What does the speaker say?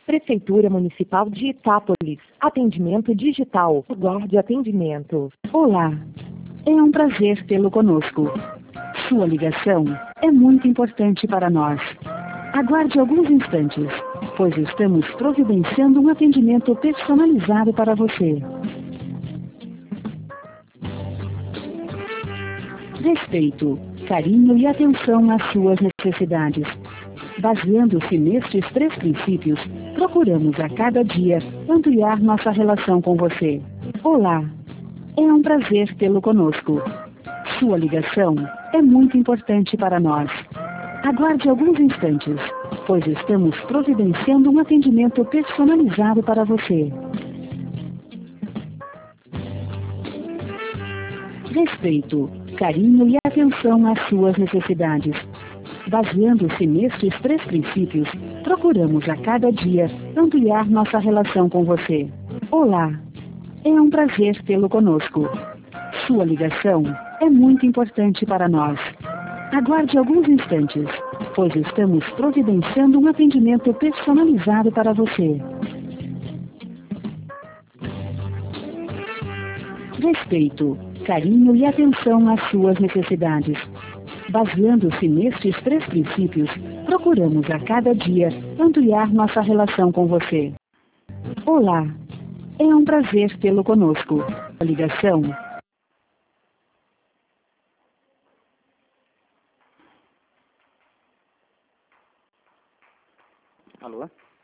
Prefeitura Municipal de Itápolis. Atendimento digital. Aguarde atendimento. Olá, é um prazer tê-lo conosco. Sua ligação é muito importante para nós. Aguarde alguns instantes, pois estamos providenciando um atendimento personalizado para você. Respeito, carinho e atenção às suas necessidades. Baseando-se nestes 3 princípios, procuramos a cada dia ampliar nossa relação com você. Olá, é um prazer tê-lo conosco. Sua ligação é muito importante para nós. Aguarde alguns instantes, pois estamos providenciando um atendimento personalizado para você. Respeito, carinho e atenção às suas necessidades. Baseando-se nestes 3 princípios, procuramos a cada dia ampliar nossa relação com você. Olá, é um prazer tê-lo conosco. Sua ligação é muito importante para nós. Aguarde alguns instantes, pois estamos providenciando um atendimento personalizado para você. Respeito, carinho e atenção às suas necessidades. Baseando-se nestes 3 princípios, procuramos a cada dia ampliar nossa relação com você. Olá, é um prazer tê-lo conosco. A ligação. Alô?